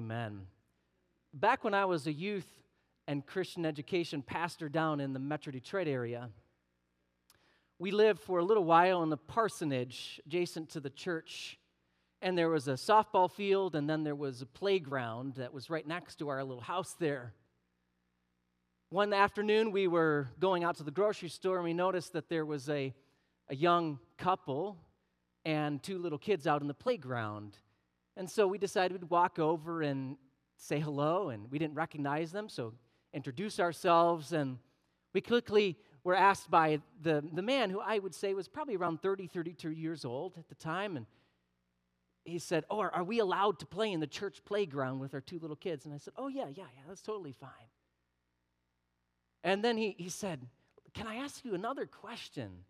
Amen. Back when I was a youth and Christian education pastor down in the Metro Detroit area, we lived for a little while in the parsonage adjacent to the church. And there was a softball field, and then there was a playground that was right next to our little house there. One afternoon, we were going out to the grocery store, and we noticed that there was a young couple and two little kids out in the playground. And so we decided we'd walk over and say hello, and we didn't recognize them, so introduce ourselves, and we quickly were asked by the man, who I would say was probably around 30, 32 years old at the time, and he said, "Oh, are we allowed to play in the church playground with our two little kids?" And I said, "Oh, yeah, that's totally fine." And then he said, "Can I ask you another question?"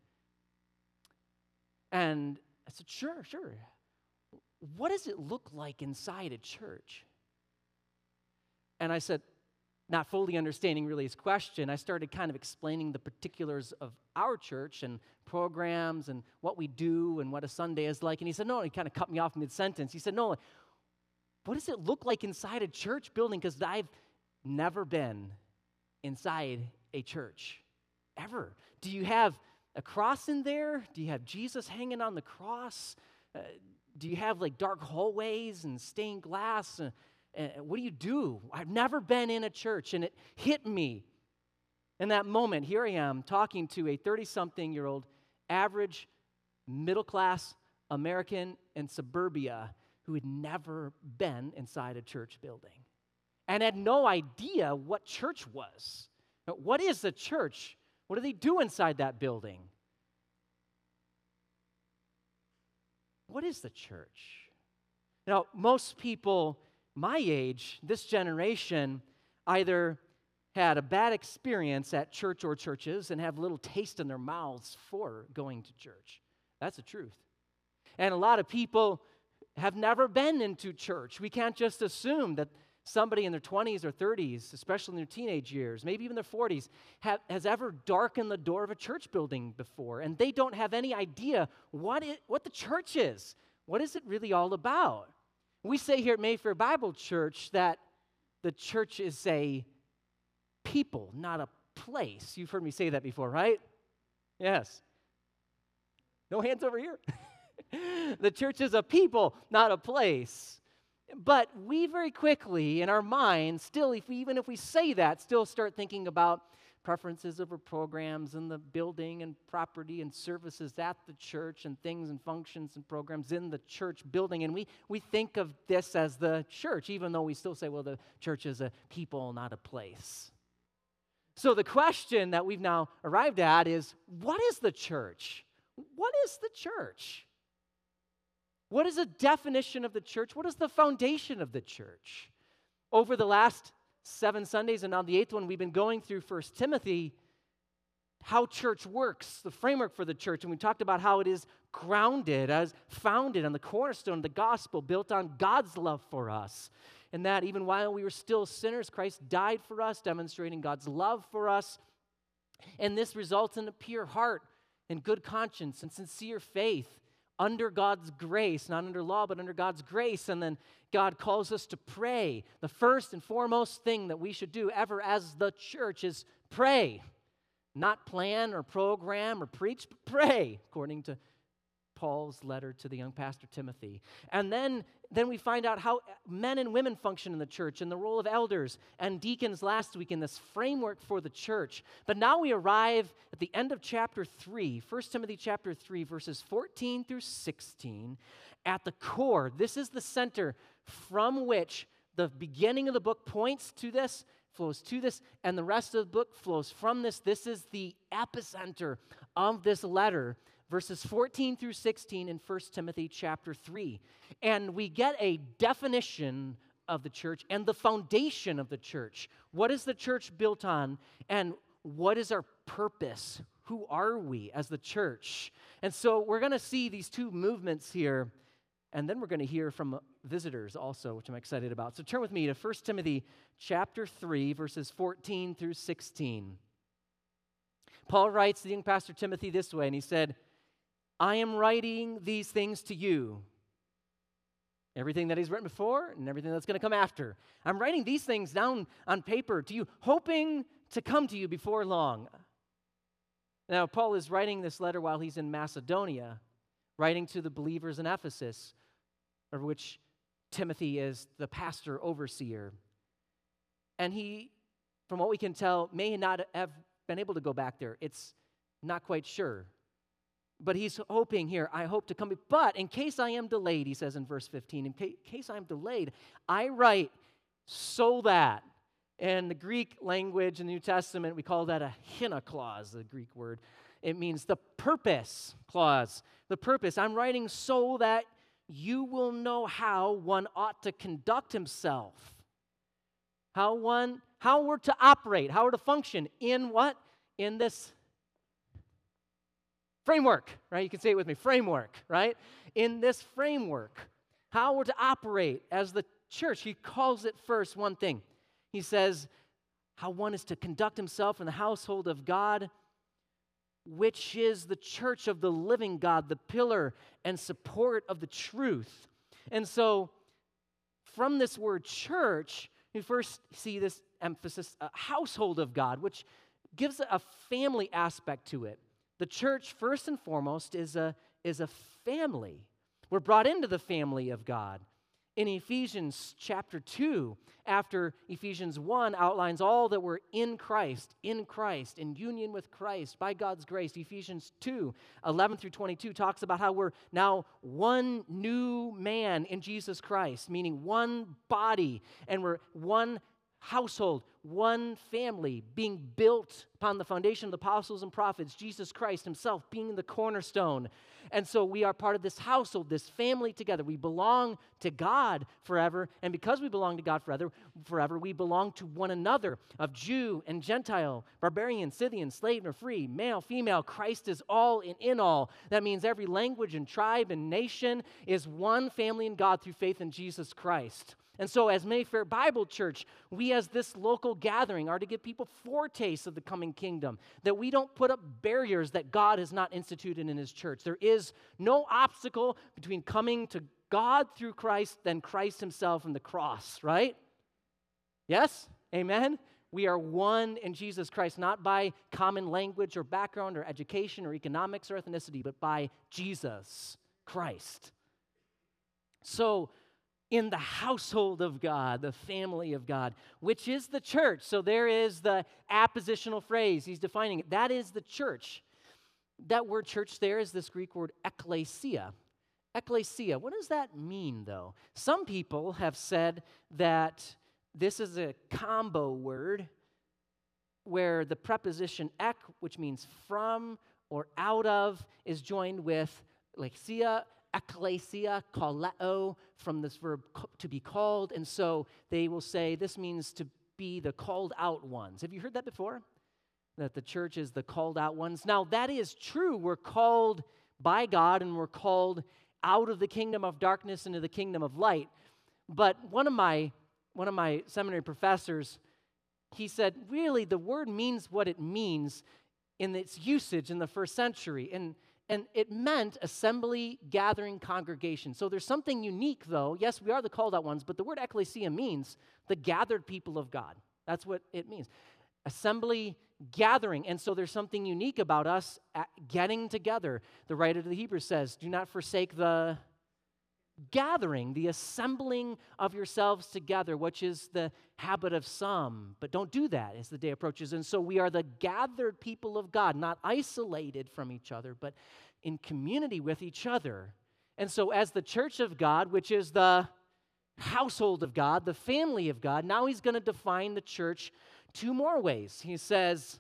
And I said, Sure. "What does it look like inside a church?" And I said, not fully understanding really his question, I started kind of explaining the particulars of our church and programs and what we do and what a Sunday is like. And he said, no, he kind of cut me off mid-sentence. He said, no, what does it look like inside a church building? Because I've never been inside a church, ever. Do you have a cross in there? Do you have Jesus hanging on the cross? Do you have like dark hallways and stained glass? What do you do? I've never been in a church, and it hit me in that moment. Here I am talking to a 30-something-year-old average middle-class American in suburbia who had never been inside a church building and had no idea what church was. What is a church? What do they do inside that building? What is the church? Now, most people my age, this generation, either had a bad experience at church or churches and have little taste in their mouths for going to church. That's the truth. And a lot of people have never been into church. We can't just assume that somebody in their 20s or 30s, especially in their teenage years, maybe even their 40s, has ever darkened the door of a church building before, and they don't have any idea what the church is. What is it really all about? We say here at Mayfair Bible Church that the church is a people, not a place. You've heard me say that before, right? Yes. No hands over here. The church is a people, not a place. But we very quickly, in our minds, still, even if we say that, still start thinking about preferences over programs and the building and property and services at the church and things and functions and programs in the church building. And we think of this as the church, even though we still say, well, the church is a people, not a place. So the question that we've now arrived at is, what is the church? What is the church? What is a definition of the church? What is the foundation of the church? Over the last 7 Sundays, and on the 8th one, we've been going through 1 Timothy, how church works, the framework for the church, and we talked about how it is grounded, as founded on the cornerstone of the gospel, built on God's love for us, and that even while we were still sinners, Christ died for us, demonstrating God's love for us, and this results in a pure heart and good conscience and sincere faith under God's grace, not under law, but under God's grace. And then God calls us to pray. The first and foremost thing that we should do ever as the church is pray. Not plan or program or preach, but pray, according to Paul's letter to the young pastor Timothy. And then we find out how men and women function in the church and the role of elders and deacons last week in this framework for the church. But now we arrive at the end of chapter 3, 1 Timothy chapter 3, verses 14 through 16. At the core, this is the center from which the beginning of the book points to this, flows to this, and the rest of the book flows from this. This is the epicenter of this letter, verses 14 through 16 in 1 Timothy chapter 3. And we get a definition of the church and the foundation of the church. What is the church built on? And what is our purpose? Who are we as the church? And so we're going to see these two movements here, and then we're going to hear from visitors also, which I'm excited about. So turn with me to 1 Timothy chapter 3, verses 14 through 16. Paul writes to the young pastor Timothy this way, and he said, I am writing these things to you everything that he's written before and everything that's going to come after. I'm writing these things down on paper to you, hoping to come to you before long. Now, Paul is writing this letter while he's in Macedonia, writing to the believers in Ephesus, of which Timothy is the pastor overseer. And he, from what we can tell, may not have been able to go back there. It's not quite sure. But he's hoping here, I hope to come. But in case I am delayed, he says in verse 15, in case I'm delayed, I write so that. In the Greek language in the New Testament, we call that a hina clause, the Greek word. It means the purpose clause. The purpose. I'm writing so that you will know how one ought to conduct himself. How we're to operate, how we're to function in what? In this framework, right? You can say it with me, framework, right? In this framework, how we're to operate as the church. He calls it first one thing. He says how one is to conduct himself in the household of God, which is the church of the living God, the pillar and support of the truth. And so from this word church, we first see this emphasis, a household of God, which gives a family aspect to it. The church, first and foremost, is a family. We're brought into the family of God. In Ephesians chapter 2, after Ephesians 1 outlines all that we're in Christ, in union with Christ, by God's grace, Ephesians 2, 11 through 22 talks about how we're now one new man in Jesus Christ, meaning one body, and we're one household, one family, being built upon the foundation of the apostles and prophets, Jesus Christ himself being the cornerstone. And so we are part of this household, this family together. We belong to God forever, and because we belong to God forever, we belong to one another, of Jew and Gentile, barbarian, Scythian, slave or free, male, female. Christ is all and in all. That means every language and tribe and nation is one family in God through faith in Jesus Christ. And so as Mayfair Bible Church, we as this local gathering are to give people foretastes of the coming kingdom, that we don't put up barriers that God has not instituted in his church. There is no obstacle between coming to God through Christ than Christ himself and the cross, right? Yes? Amen? We are one in Jesus Christ, not by common language or background or education or economics or ethnicity, but by Jesus Christ. So, in the household of God, the family of God, which is the church. So there is the appositional phrase. He's defining it. That is the church. That word church there is this Greek word ekklesia. Ekklesia. What does that mean, though? Some people have said that this is a combo word where the preposition ek, which means from or out of, is joined with lesia, ekklesia, kaleo, from this verb to be called. And so they will say this means to be the called out ones. Have you heard that before? That the church is the called out ones. Now that is true. We're called by God and we're called out of the kingdom of darkness into the kingdom of light. But one of my seminary professors, he said, really the word means what it means in its usage in the first century. And it meant assembly, gathering, congregation. So there's something unique, though. Yes, we are the called out ones, but the word ekklesia means the gathered people of God. That's what it means. Assembly, gathering. And so there's something unique about us getting together. The writer to the Hebrews says, do not forsake the gathering, the assembling of yourselves together, which is the habit of some. But don't do that as the day approaches. And so we are the gathered people of God, not isolated from each other, but in community with each other. And so as the church of God, which is the household of God, the family of God, now he's going to define the church two more ways. He says,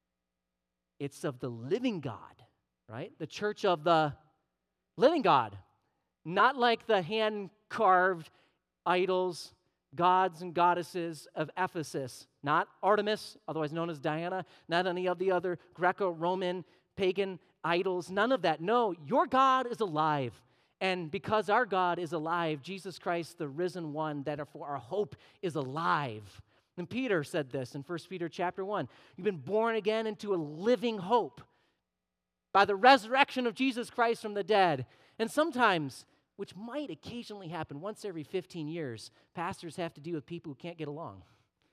it's of the living God, right? The church of the living God. Not like the hand-carved idols, gods and goddesses of Ephesus. Not Artemis, otherwise known as Diana. Not any of the other Greco-Roman pagan idols. None of that. No, your God is alive. And because our God is alive, Jesus Christ, the risen one, therefore our hope is alive. And Peter said this in 1 Peter chapter 1. You've been born again into a living hope by the resurrection of Jesus Christ from the dead. And sometimes which might occasionally happen once every 15 years. Pastors have to deal with people who can't get along.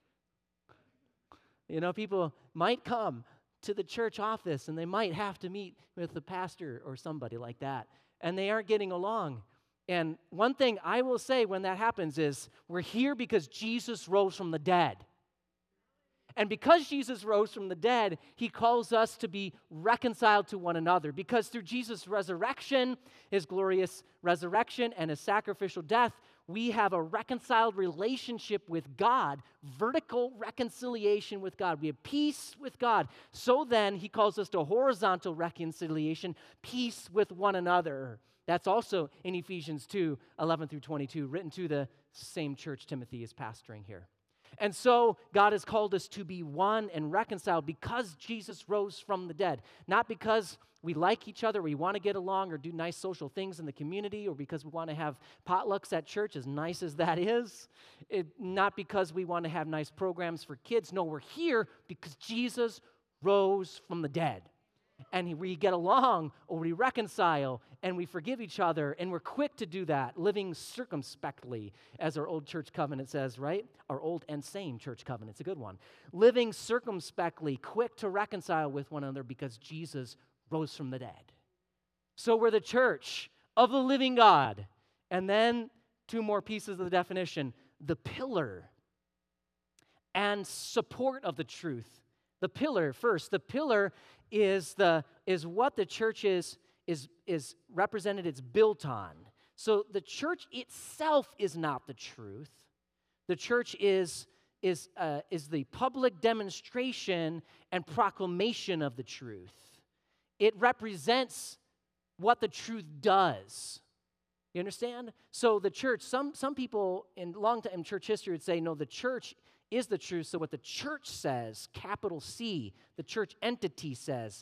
People might come to the church office and they might have to meet with the pastor or somebody like that, and they aren't getting along. And one thing I will say when that happens is we're here because Jesus rose from the dead. And because Jesus rose from the dead, he calls us to be reconciled to one another. Because through Jesus' resurrection, his glorious resurrection and his sacrificial death, we have a reconciled relationship with God, vertical reconciliation with God. We have peace with God. So then, he calls us to horizontal reconciliation, peace with one another. That's also in Ephesians 2, 11 through 22, written to the same church Timothy is pastoring here. And so God has called us to be one and reconciled because Jesus rose from the dead. Not because we like each other, we want to get along or do nice social things in the community, or because we want to have potlucks at church, as nice as that is. Not because we want to have nice programs for kids. No, we're here because Jesus rose from the dead. And we get along, or we reconcile, and we forgive each other, and we're quick to do that, living circumspectly, as our old church covenant says, right? Our old and same church covenant, it's a good one. Living circumspectly, quick to reconcile with one another because Jesus rose from the dead. So we're the church of the living God. And then two more pieces of the definition: the pillar and support of the truth. The pillar first. The pillar is what the church is represented, it's built on. So the church itself is not the truth. The church is the public demonstration and proclamation of the truth. It represents what the truth does. You understand? So the church, some people in long-time church history would say, no, the church is the truth. So what the church says, capital C, the church entity says,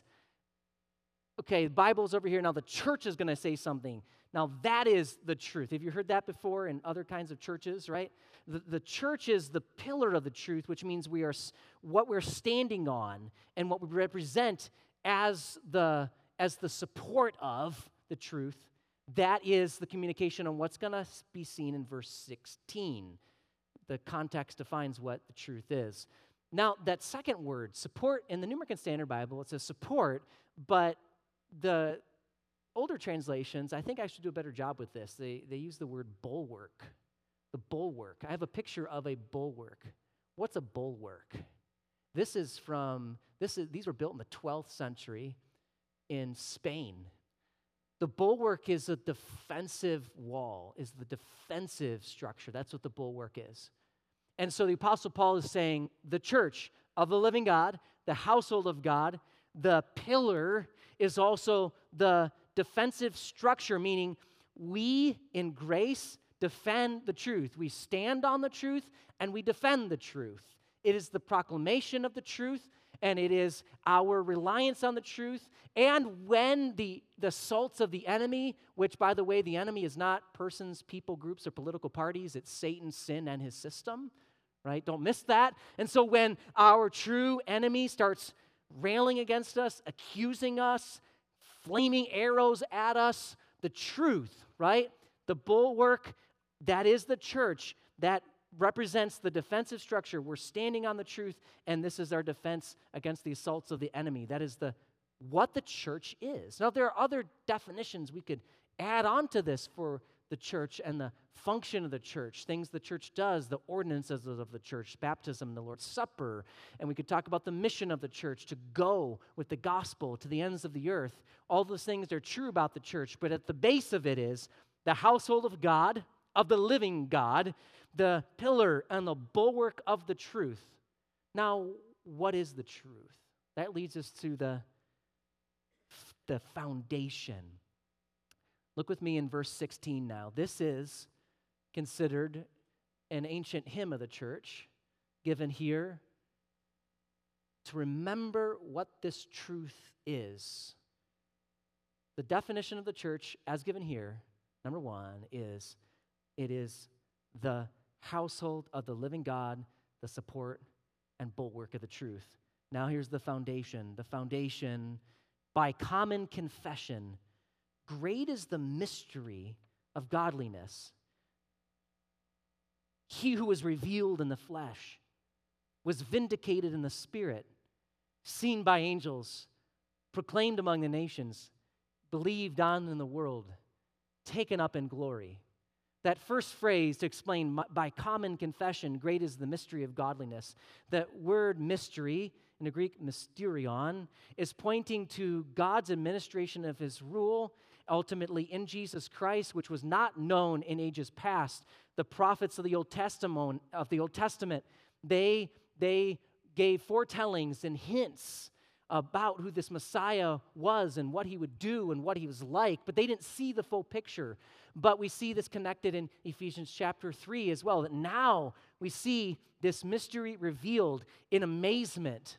okay, the Bible's over here, now the church is going to say something. Now that is the truth. Have you heard that before in other kinds of churches, right? The church is the pillar of the truth, which means we are what we're standing on and what we represent as the support of the truth. That is the communication on what's going to be seen in verse 16. The context defines what the truth is. Now, that second word, support, in the New American Standard Bible, it says support, but the older translations, I think I should do a better job with this. They use the word bulwark. The bulwark. I have a picture of a bulwark. What's a bulwark? These were built in the 12th century in Spain. The bulwark is a defensive wall, is the defensive structure. That's what the bulwark is. And so the Apostle Paul is saying the church of the living God, the household of God, the pillar is also the defensive structure, meaning we in grace defend the truth. We stand on the truth and we defend the truth. It is the proclamation of the truth, and it is our reliance on the truth. And when the assaults of the enemy, which, by the way, the enemy is not persons, people, groups, or political parties, it's Satan, sin, and his system, right? Don't miss that. And so when our true enemy starts railing against us, accusing us, flaming arrows at us, the truth, right? The bulwark, that is the church, that represents the defensive structure. We're standing on the truth, and this is our defense against the assaults of the enemy. That is what the church is. Now, there are other definitions we could add on to this for the church and the function of the church, things the church does, the ordinances of the church, baptism, the Lord's Supper, and we could talk about the mission of the church to go with the gospel to the ends of the earth. All those things are true about the church, but at the base of it is the household of God, of the living God, the pillar and the bulwark of the truth. Now, what is the truth? That leads us to the foundation. Look with me in verse 16 now. This is considered an ancient hymn of the church, given here to remember what this truth is. The definition of the church, as given here, number one, is it is the household of the living God, the support and bulwark of the truth. Now here's the foundation. The foundation, by common confession, great is the mystery of godliness. He who was revealed in the flesh was vindicated in the Spirit, seen by angels, proclaimed among the nations, believed on in the world, taken up in glory. That first phrase to explain by common confession, great is the mystery of godliness. That word mystery, in the Greek mysterion, is pointing to God's administration of his rule, ultimately in Jesus Christ, which was not known in ages past. The prophets of the Old Testament, they gave foretellings and hints about who this Messiah was and what he would do and what he was like, but they didn't see the full picture. But we see this connected in Ephesians chapter 3 as well, that now we see this mystery revealed in amazement.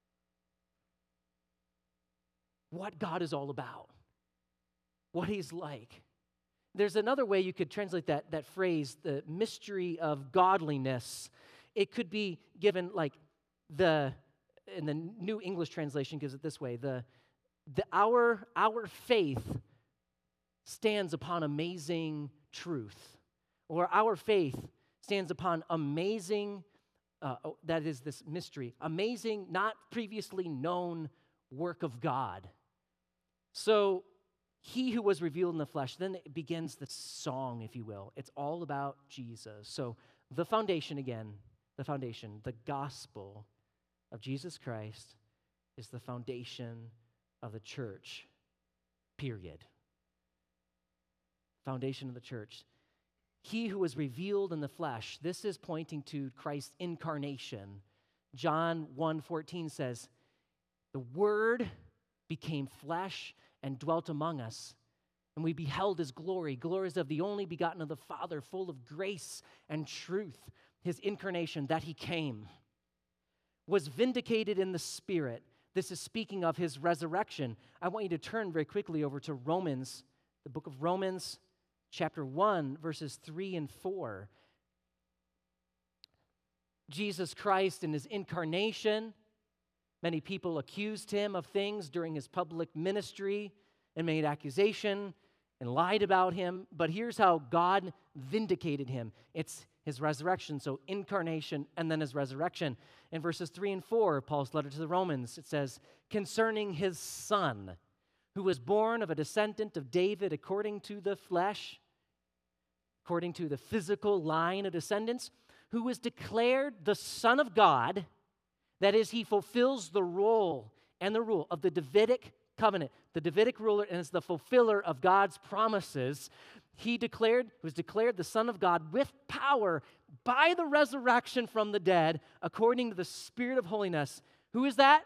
What God is all about, what he's like. There's another way you could translate that phrase, the mystery of godliness. It could be given like in the New English translation gives it this way, our faith stands upon amazing truth, or our faith stands upon amazing, that is this mystery, amazing, not previously known work of God. So he who was revealed in the flesh, then it begins the song, if you will. It's all about Jesus. So the foundation again, the gospel of Jesus Christ is the foundation of the church, period. Foundation of the church. He who was revealed in the flesh, this is pointing to Christ's incarnation. John 1:14 says, the Word became flesh and dwelt among us, and we beheld his glory. Glories of the only begotten of the Father, full of grace and truth. His incarnation, that he came, was vindicated in the Spirit. This is speaking of his resurrection. I want you to turn very quickly over to Romans, the book of Romans, chapter 1, verses 3 and 4. Jesus Christ in his incarnation, many people accused him of things during his public ministry and made accusation and lied about him. But here's how God vindicated him. It's his resurrection, so incarnation and then his resurrection. In verses 3 and 4, Paul's letter to the Romans, it says, concerning his Son, who was born of a descendant of David according to the flesh, according to the physical line of descendants, who was declared the Son of God. That is, he fulfills the role and the rule of the Davidic covenant, the Davidic ruler, and is the fulfiller of God's promises. He was declared the Son of God with power by the resurrection from the dead, according to the Spirit of holiness. Who is that?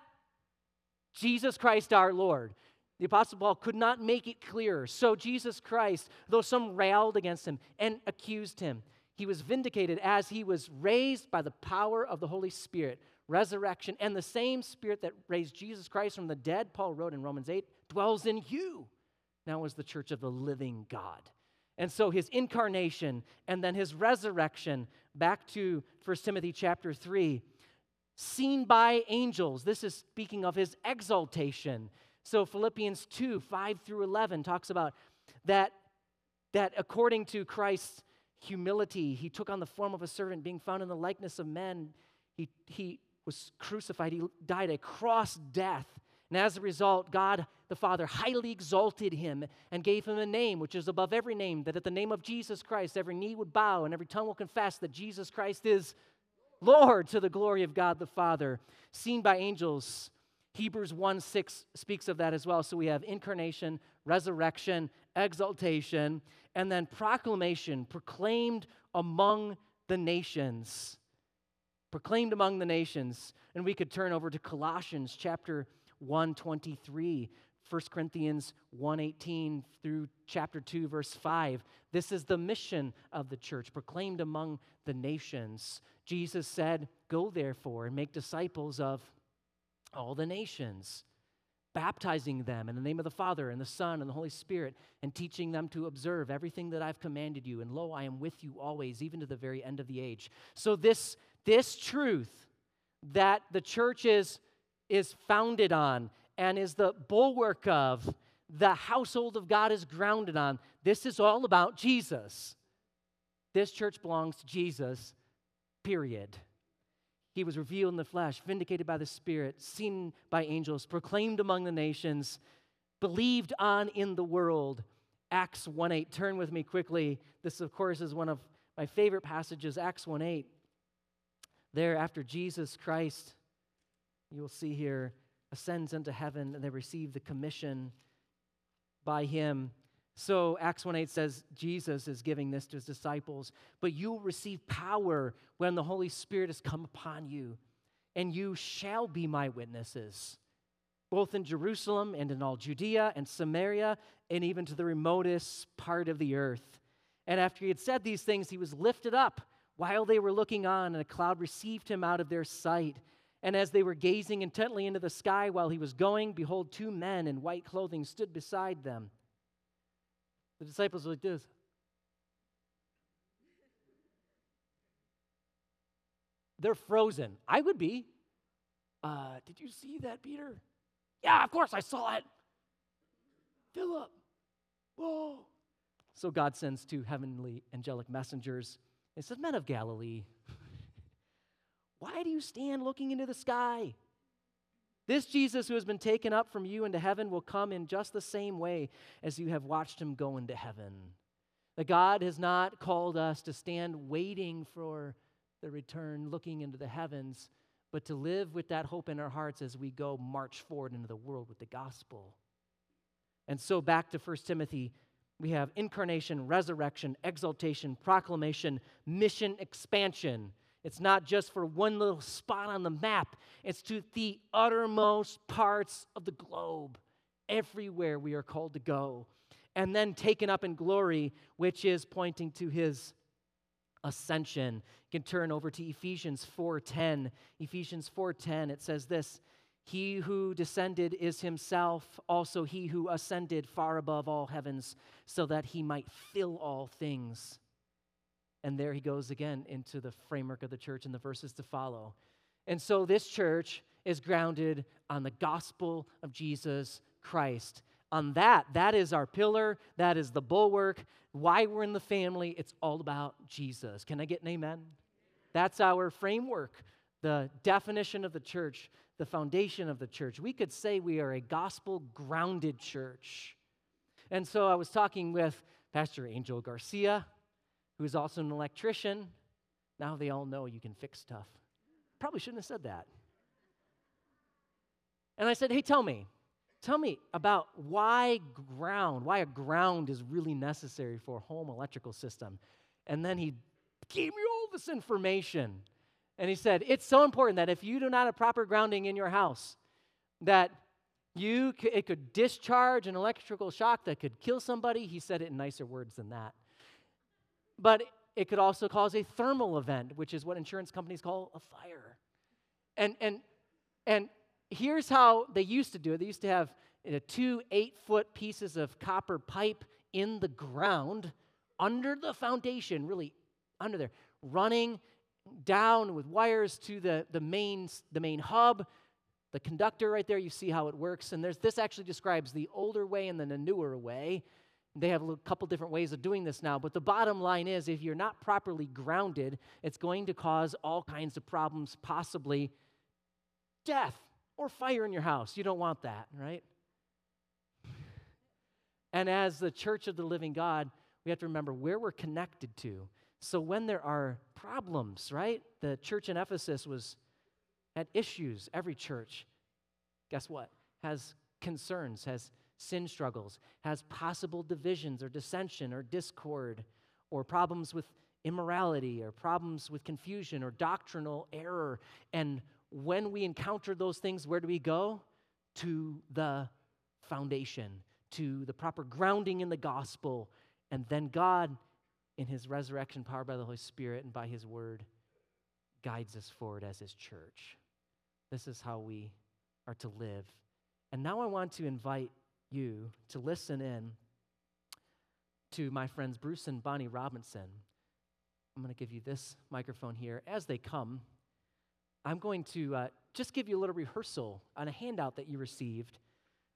Jesus Christ our Lord. The Apostle Paul could not make it clearer. So Jesus Christ, though some railed against him and accused him, he was vindicated as he was raised by the power of the Holy Spirit, resurrection, and the same Spirit that raised Jesus Christ from the dead, Paul wrote in Romans 8, dwells in you. Now is the church of the living God. And so his incarnation and then his resurrection, back to 1 Timothy chapter 3, seen by angels. This is speaking of his exaltation. So Philippians 2, 5 through 11 talks about that according to Christ's humility, he took on the form of a servant, being found in the likeness of men. He was crucified. He died a cross death. And as a result, God the Father highly exalted him and gave him a name which is above every name, that at the name of Jesus Christ every knee would bow and every tongue will confess that Jesus Christ is Lord, to the glory of God the Father. Seen by angels, Hebrews 1:6 speaks of that as well. So we have incarnation, resurrection, exaltation, and then proclamation, proclaimed among the nations. Proclaimed among the nations. And we could turn over to Colossians chapter 1:23, 1 Corinthians 1:18 through chapter 2, verse 5. This is the mission of the church, proclaimed among the nations. Jesus said, go therefore and make disciples of all the nations, baptizing them in the name of the Father and the Son and the Holy Spirit, and teaching them to observe everything that I've commanded you. And lo, I am with you always, even to the very end of the age. So this truth that the church is founded on and is the bulwark of, the household of God is grounded on. This is all about Jesus. This church belongs to Jesus, period. He was revealed in the flesh, vindicated by the Spirit, seen by angels, proclaimed among the nations, believed on in the world. Acts 1:8. Turn with me quickly. This, of course, is one of my favorite passages, Acts 1:8. There, after Jesus Christ, you will see here, ascends into heaven, and they receive the commission by him. So Acts 1:8 says Jesus is giving this to his disciples, but you will receive power when the Holy Spirit has come upon you, and you shall be my witnesses, both in Jerusalem and in all Judea and Samaria, and even to the remotest part of the earth. And after he had said these things, he was lifted up while they were looking on, and a cloud received him out of their sight. And as they were gazing intently into the sky while he was going, behold, two men in white clothing stood beside them. The disciples were like this. They're frozen. I would be. Did you see that, Peter? Yeah, of course I saw it. Philip. Whoa. So God sends two heavenly angelic messengers. He says, men of Galilee, why do you stand looking into the sky? This Jesus who has been taken up from you into heaven will come in just the same way as you have watched him go into heaven. That God has not called us to stand waiting for the return, looking into the heavens, but to live with that hope in our hearts as we go march forward into the world with the gospel. And so back to 1 Timothy, we have incarnation, resurrection, exaltation, proclamation, mission, expansion. It's not just for one little spot on the map. It's to the uttermost parts of the globe. Everywhere we are called to go. And then taken up in glory, which is pointing to his ascension. You can turn over to Ephesians 4:10. Ephesians 4:10, it says this, he who descended is himself also he who ascended far above all heavens so that he might fill all things. And there he goes again into the framework of the church and the verses to follow. And so this church is grounded on the gospel of Jesus Christ. On that is our pillar, that is the bulwark, why we're in the family. It's all about Jesus. Can I get an amen? That's our framework, the definition of the church, the foundation of the church. We could say we are a gospel-grounded church. And so I was talking with Pastor Angel Garcia, who is also an electrician. Now they all know you can fix stuff. Probably shouldn't have said that. And I said, hey, tell me about why a ground is really necessary for a home electrical system. And then he gave me all this information. And he said, it's so important that if you do not have proper grounding in your house, that it could discharge an electrical shock that could kill somebody. He said it in nicer words than that. But it could also cause a thermal event, which is what insurance companies call a fire. And here's how they used to do it. They used to have 2 8-foot pieces of copper pipe in the ground under the foundation, really under there, running down with wires to the main hub, the conductor right there. You see how it works. And this actually describes the older way and then the newer way. They have a couple different ways of doing this now, but the bottom line is if you're not properly grounded, it's going to cause all kinds of problems, possibly death or fire in your house. You don't want that, right? And as the church of the living God, we have to remember where we're connected to. So when there are problems, right? The church in Ephesus had issues. Every church, guess what? Has concerns, has sin struggles, has possible divisions or dissension or discord or problems with immorality or problems with confusion or doctrinal error. And when we encounter those things, where do we go? To the foundation, to the proper grounding in the gospel. And then God, in his resurrection power by the Holy Spirit and by his word, guides us forward as his church. This is how we are to live. And now I want to invite you to listen in to my friends Bruce and Bonnie Robinson. I'm going to give you this microphone here. As they come, I'm going to just give you a little rehearsal on a handout that you received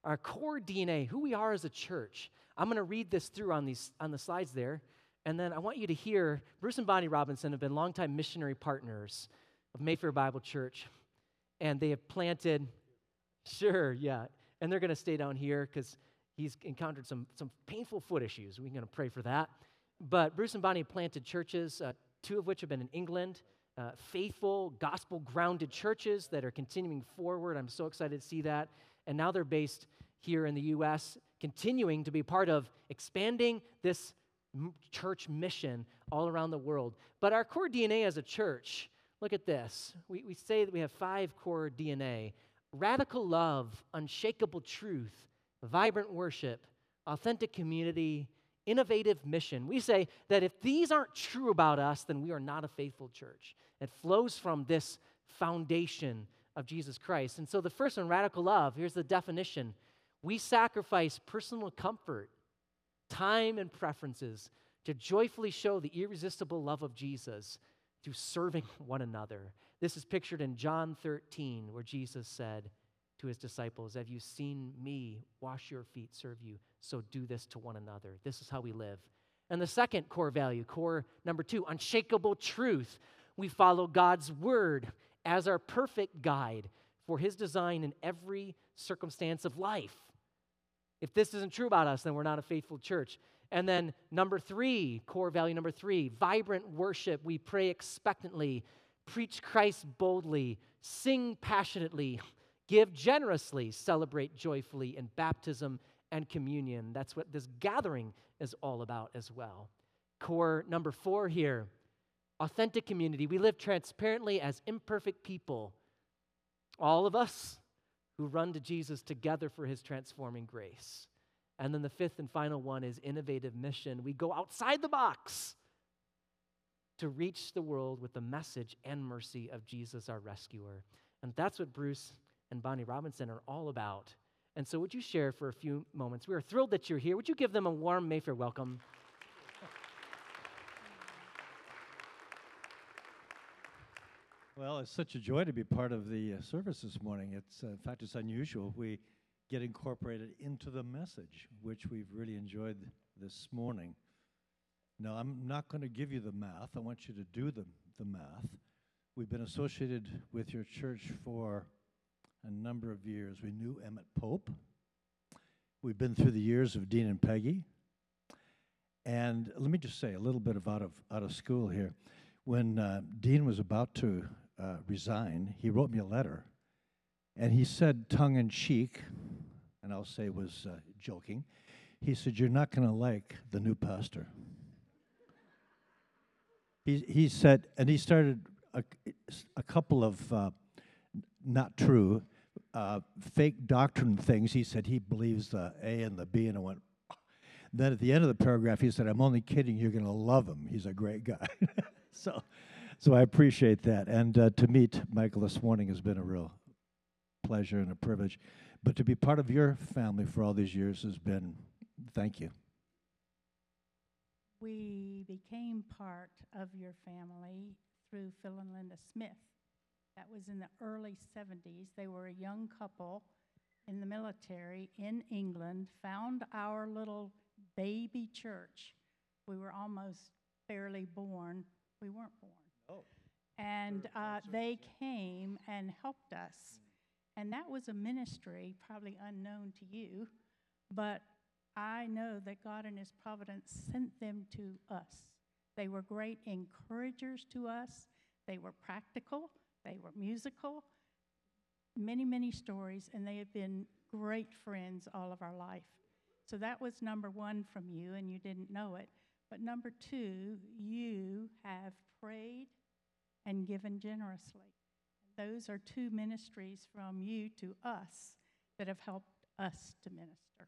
our core DNA, who we are as a church. I'm going to read this through on the slides there, and then I want you to hear Bruce and Bonnie Robinson have been longtime missionary partners of Mayfair Bible Church, and they have planted, sure, yeah, and they're going to stay down here because he's encountered some painful foot issues. We're going to pray for that. But Bruce and Bonnie planted churches, 2 of which have been in England, faithful, gospel-grounded churches that are continuing forward. I'm so excited to see that. And now they're based here in the U.S., continuing to be part of expanding this church mission all around the world. But our core DNA as a church, look at this. We say that we have 5 core DNA: radical love, unshakable truth, vibrant worship, authentic community, innovative mission. We say that if these aren't true about us, then we are not a faithful church. It flows from this foundation of Jesus Christ. And so the first one, radical love, here's the definition. We sacrifice personal comfort, time, and preferences to joyfully show the irresistible love of Jesus through serving one another. This is pictured in John 13, where Jesus said to his disciples, "Have you seen me wash your feet, serve you? So do this to one another." This is how we live. And the second core value, core number 2, unshakable truth. We follow God's word as our perfect guide for his design in every circumstance of life. If this isn't true about us, then we're not a faithful church. And then number 3, core value number 3, vibrant worship. We pray expectantly, preach Christ boldly, sing passionately, give generously, celebrate joyfully in baptism and communion. That's what this gathering is all about as well. Core number 4 here, authentic community. We live transparently as imperfect people, all of us who run to Jesus together for his transforming grace. And then the 5th and final one is innovative mission. We go outside the box to reach the world with the message and mercy of Jesus, our rescuer. And that's what Bruce and Bonnie Robinson are all about. And so would you share for a few moments? We are thrilled that you're here. Would you give them a warm Mayfair welcome? Well, it's such a joy to be part of the service this morning. In fact, it's unusual. We get incorporated into the message, which we've really enjoyed this morning. Now, I'm not going to give you the math. I want you to do the math. We've been associated with your church for a number of years. We knew Emmett Pope. We've been through the years of Dean and Peggy. And let me just say a little bit of out of school here. When Dean was about to resign, he wrote me a letter, and he said, tongue-in-cheek, and I'll say was joking, he said, "You're not going to like the new pastor." He said, and he started a couple of not true, fake doctrine things. He said he believes the A and the B, and I went, then at the end of the paragraph, he said, "I'm only kidding, you're going to love him. He's a great guy." So I appreciate that. And to meet Michael this morning has been a real pleasure and a privilege. But to be part of your family for all these years has been, thank you. We became part of your family through Phil and Linda Smith. That was in the early 70s. They were a young couple in the military in England, found our little baby church. We were almost barely born. We weren't born. Oh. And they came and helped us. And that was a ministry probably unknown to you, but I know that God in his providence sent them to us. They were great encouragers to us. They were practical. They were musical. Many, many stories, and they have been great friends all of our life. So that was number 1 from you, and you didn't know it. But number 2, you have prayed and given generously. Those are 2 ministries from you to us that have helped us to minister.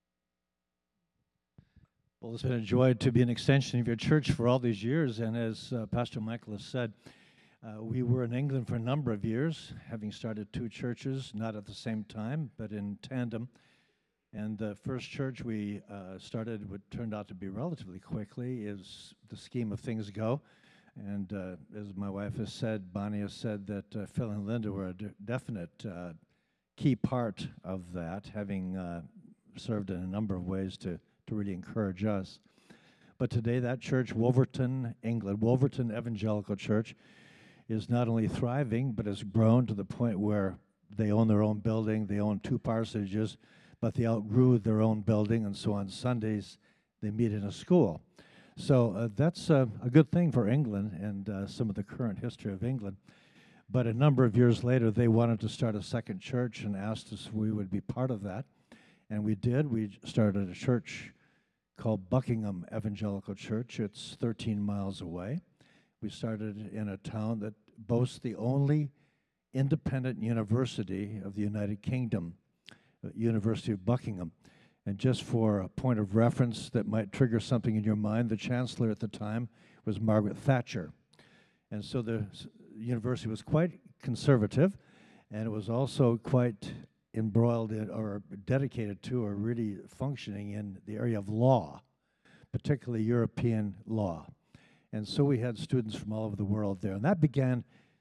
Well, it's been a joy to be an extension of your church for all these years. And as Pastor Michael has said, we were in England for a number of years, having started 2 churches, not at the same time, but in tandem. And the first church we started, what turned out to be relatively quickly, is the scheme of things go. And as my wife has said, Bonnie has said that Phil and Linda were a definite key part of that, having served in a number of ways to really encourage us. But today that church, Wolverton, England, Wolverton Evangelical Church, is not only thriving, but has grown to the point where they own their own building, they own 2 parsonages, but they outgrew their own building, and so on Sundays they meet in a school. So that's a good thing for England and some of the current history of England. But a number of years later, they wanted to start a second church and asked us if we would be part of that. And we did. We started a church called Buckingham Evangelical Church. It's 13 miles away. We started in a town that boasts the only independent university of the United Kingdom, University of Buckingham. And just for a point of reference that might trigger something in your mind, the chancellor at the time was Margaret Thatcher. And so the university was quite conservative, and it was also quite embroiled in or dedicated to or really functioning in the area of law, particularly European law. And so we had students from all over the world there. And that began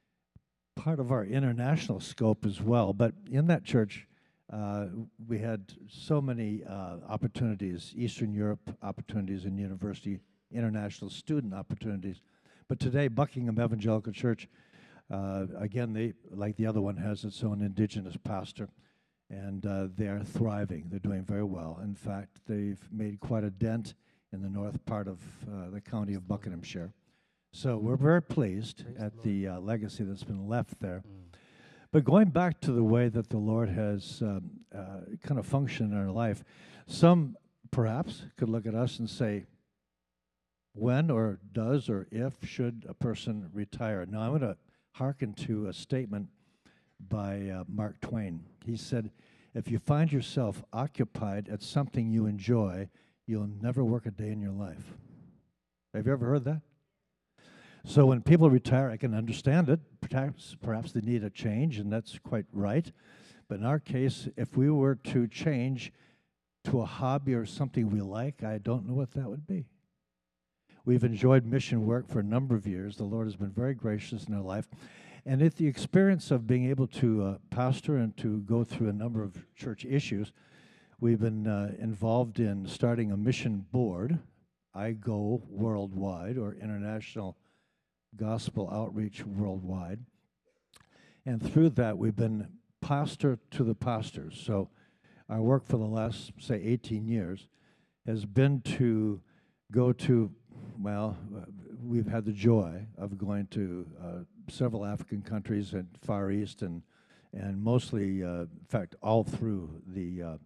part of our international scope as well. But in that church, we had so many opportunities, Eastern Europe opportunities and university international student opportunities. But today, Buckingham Evangelical Church, again, they, like the other one, has its own indigenous pastor, and they are thriving. They're doing very well. In fact, they've made quite a dent in the north part of the county of Buckinghamshire. So we're very pleased at the legacy that's been left there. But going back to the way that the Lord has kind of functioned in our life, some perhaps could look at us and say, when or does or if should a person retire? Now, I'm going to hearken to a statement by Mark Twain. He said, if you find yourself occupied at something you enjoy, you'll never work a day in your life. Have you ever heard that? So when people retire, I can understand it. Perhaps they need a change, and that's quite right. But in our case, if we were to change to a hobby or something we like, I don't know what that would be. We've enjoyed mission work for a number of years. The Lord has been very gracious in our life. And at the experience of being able to pastor and to go through a number of church issues, we've been involved in starting a mission board, IGO Worldwide, or International Gospel Outreach Worldwide. And through that, we've been pastor to the pastors. So our work for the last, say, 18 years has been to go to, well, we've had the joy of going to several African countries and Far East and mostly, in fact, all through the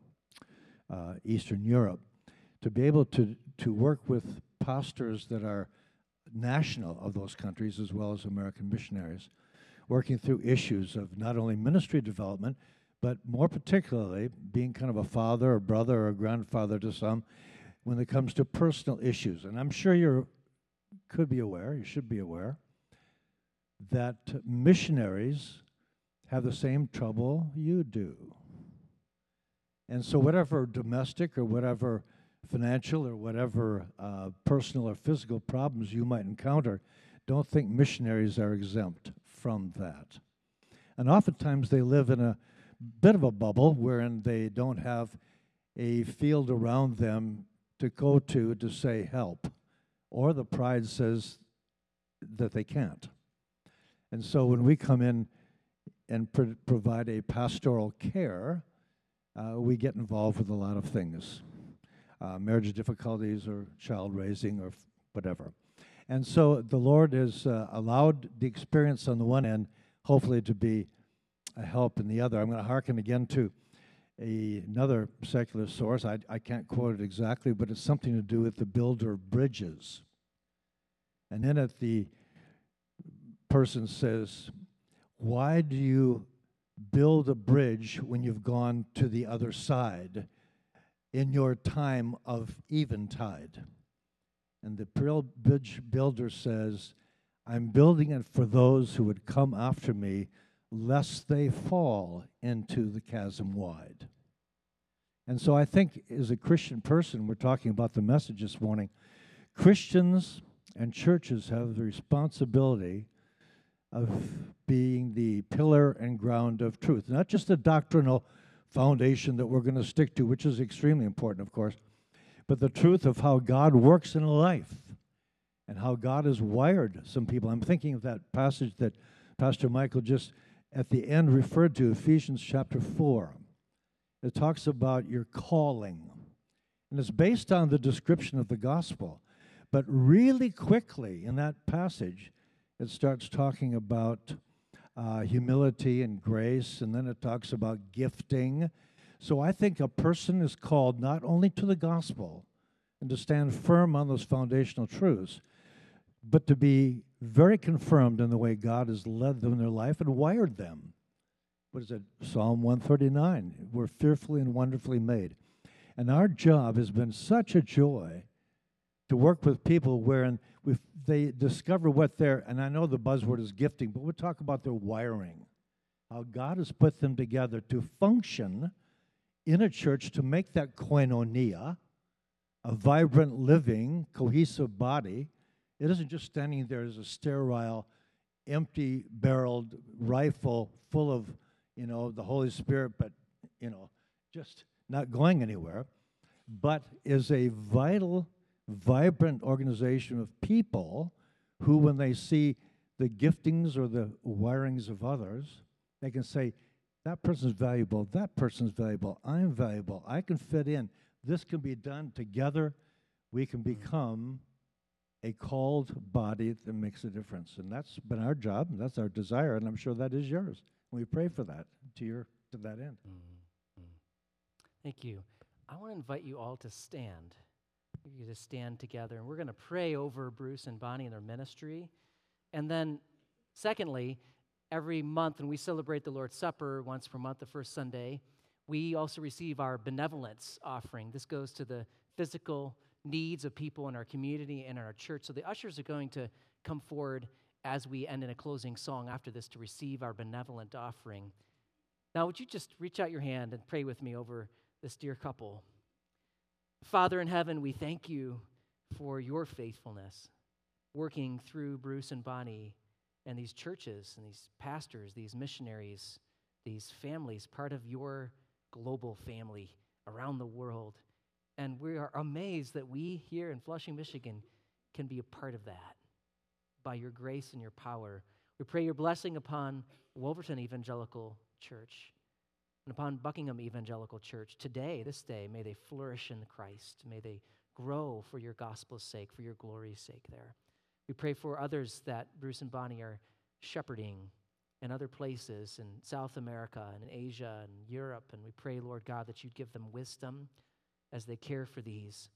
Eastern Europe, to be able to work with pastors that are national of those countries as well as American missionaries, working through issues of not only ministry development, but more particularly being kind of a father or brother or grandfather to some when it comes to personal issues. And I'm sure you should be aware, that missionaries have the same trouble you do. And so whatever domestic or whatever financial or whatever personal or physical problems you might encounter, don't think missionaries are exempt from that. And oftentimes they live in a bit of a bubble wherein they don't have a field around them to go to say help, or the pride says that they can't. And so when we come in and provide a pastoral care, we get involved with a lot of things. Marriage difficulties or child raising or whatever. And so the Lord has allowed the experience on the one end, hopefully to be a help in the other. I'm going to hearken again to another secular source. I can't quote it exactly, but it's something to do with the builder of bridges. And in it, the person says, why do you build a bridge when you've gone to the other side in your time of eventide? And the bridge builder says, I'm building it for those who would come after me, lest they fall into the chasm wide. And so I think as a Christian person, we're talking about the message this morning, Christians and churches have the responsibility of being the the pillar and ground of truth. Not just a doctrinal foundation that we're going to stick to, which is extremely important, of course, but the truth of how God works in a life and how God has wired some people. I'm thinking of that passage that Pastor Michael just at the end referred to, Ephesians chapter 4. It talks about your calling, and it's based on the description of the gospel. But really quickly in that passage, it starts talking about humility and grace, and then it talks about gifting. So I think a person is called not only to the gospel and to stand firm on those foundational truths, but to be very confirmed in the way God has led them in their life and wired them. What is it? Psalm 139. We're fearfully and wonderfully made. And our job has been such a joy to work with people wherein they discover what their, and I know the buzzword is gifting, but we'll talk about their wiring, how God has put them together to function in a church to make that koinonia, a vibrant, living, cohesive body. It isn't just standing there as a sterile, empty-barreled rifle full of, the Holy Spirit, but, just not going anywhere, but is a vital, vibrant organization of people who, when they see the giftings or the wirings of others, they can say, that person's valuable, I'm valuable, I can fit in. This can be done together. We can become a called body that makes a difference. And that's been our job, and that's our desire, and I'm sure that is yours. We pray for that to that end. Thank you. I want to invite you all to stand. You to stand together, and we're going to pray over Bruce and Bonnie and their ministry. And then, secondly, every month when we celebrate the Lord's Supper once per month, the first Sunday, we also receive our benevolence offering. This goes to the physical needs of people in our community and in our church. So the ushers are going to come forward as we end in a closing song after this to receive our benevolent offering. Now, would you just reach out your hand and pray with me over this dear couple? Father in heaven, we thank you for your faithfulness working through Bruce and Bonnie and these churches and these pastors, these missionaries, these families, part of your global family around the world. And we are amazed that we here in Flushing, Michigan can be a part of that by your grace and your power. We pray your blessing upon Wolverton Evangelical Church and upon Buckingham Evangelical Church today, this day. May they flourish in Christ. May they grow for your gospel's sake, for your glory's sake there. We pray for others that Bruce and Bonnie are shepherding in other places in South America and in Asia and Europe. And we pray, Lord God, that you'd give them wisdom as they care for these.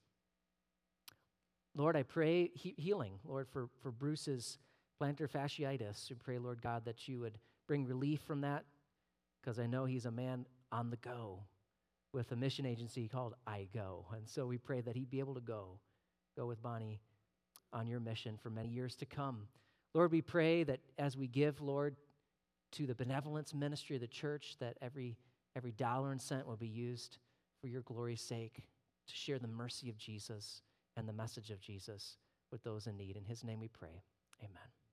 Lord, I pray healing, Lord, for Bruce's plantar fasciitis. We pray, Lord God, that you would bring relief from that, because I know he's a man on the go with a mission agency called I Go. And so we pray that he'd be able to go with Bonnie on your mission for many years to come. Lord, we pray that as we give, Lord, to the benevolence ministry of the church, that every dollar and cent will be used for your glory's sake to share the mercy of Jesus and the message of Jesus with those in need. In his name we pray. Amen.